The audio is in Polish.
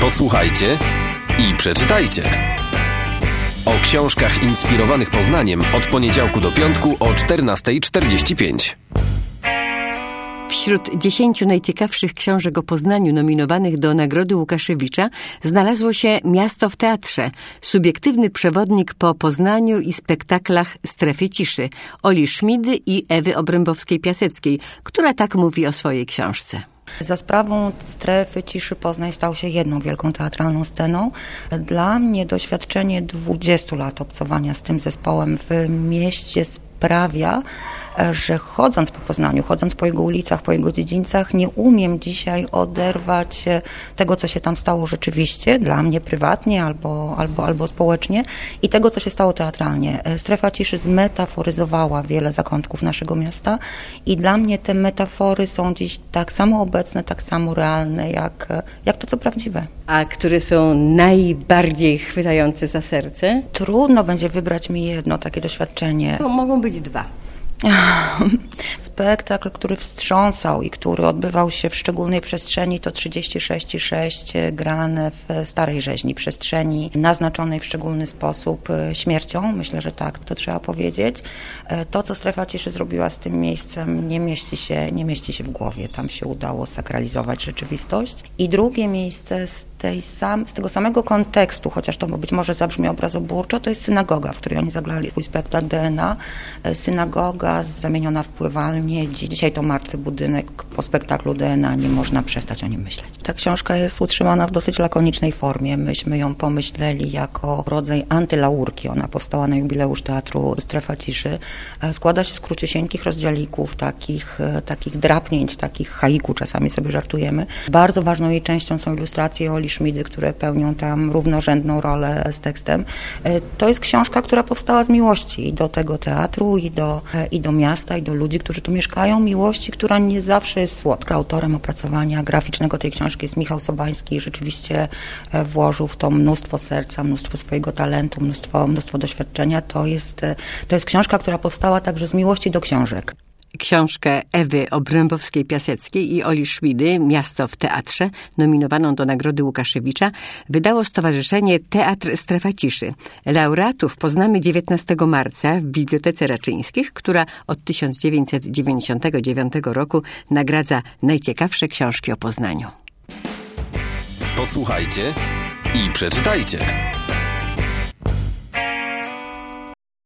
Posłuchajcie i przeczytajcie. O książkach inspirowanych Poznaniem od poniedziałku do piątku o 14:45. Wśród 10 najciekawszych książek o Poznaniu nominowanych do Nagrody Łukaszewicza znalazło się Miasto w teatrze, subiektywny przewodnik po Poznaniu i spektaklach Strefy ciszy Oli Szmidy i Ewy Obrębowskiej-Piaseckiej, która tak mówi o swojej książce. Za sprawą Strefy ciszy Poznań stał się jedną wielką teatralną sceną. Dla mnie doświadczenie 20 lat obcowania z tym zespołem w mieście sprawia, że chodząc po Poznaniu, chodząc po jego ulicach, po jego dziedzińcach, nie umiem dzisiaj oderwać tego, co się tam stało rzeczywiście, dla mnie prywatnie albo społecznie, i tego, co się stało teatralnie. Strefa ciszy zmetaforyzowała wiele zakątków naszego miasta i dla mnie te metafory są dziś tak samo obecne, tak samo realne, jak to, co prawdziwe. A które są najbardziej chwytające za serce? Trudno będzie wybrać mi jedno takie doświadczenie. No, mogą być dwa. Spektakl, który wstrząsał i który odbywał się w szczególnej przestrzeni, to 36,6 grane w Starej Rzeźni, przestrzeni naznaczonej w szczególny sposób śmiercią. Myślę, że tak, to trzeba powiedzieć. To, co Strefa ciszy zrobiła z tym miejscem, nie mieści się w głowie. Tam się udało sakralizować rzeczywistość. I drugie miejsce z tego samego kontekstu, chociaż to być może zabrzmi obrazoburczo, to jest synagoga, w której oni zagrali swój spektakl DNA. Synagoga zamieniona w pływalnię. Dzisiaj to martwy budynek. Po spektaklu DNA nie można przestać o nim myśleć. Ta książka jest utrzymana w dosyć lakonicznej formie. Myśmy ją pomyśleli jako rodzaj antylaurki. Ona powstała na jubileusz teatru Strefa ciszy. Składa się z króciusieńkich rozdziałików, takich drapnięć, takich haiku, czasami sobie żartujemy. Bardzo ważną jej częścią są ilustracje Oli Szmidy, które pełnią tam równorzędną rolę z tekstem. To jest książka, która powstała z miłości i do tego teatru, i do miasta, i do ludzi, którzy tu mieszkają. Miłości, która nie zawsze jest słodka. Autorem opracowania graficznego tej książki jest Michał Sobański i rzeczywiście włożył w to mnóstwo serca, mnóstwo swojego talentu, mnóstwo doświadczenia. To jest książka, która powstała także z miłości do książek. Książkę Ewy Obrębowskiej-Piaseckiej i Oli Szmidy Miasto w teatrze, nominowaną do Nagrody Łukaszewicza, wydało Stowarzyszenie Teatr Strefa ciszy. Laureatów poznamy 19 marca w Bibliotece Raczyńskich, która od 1999 roku nagradza najciekawsze książki o Poznaniu. Posłuchajcie i przeczytajcie.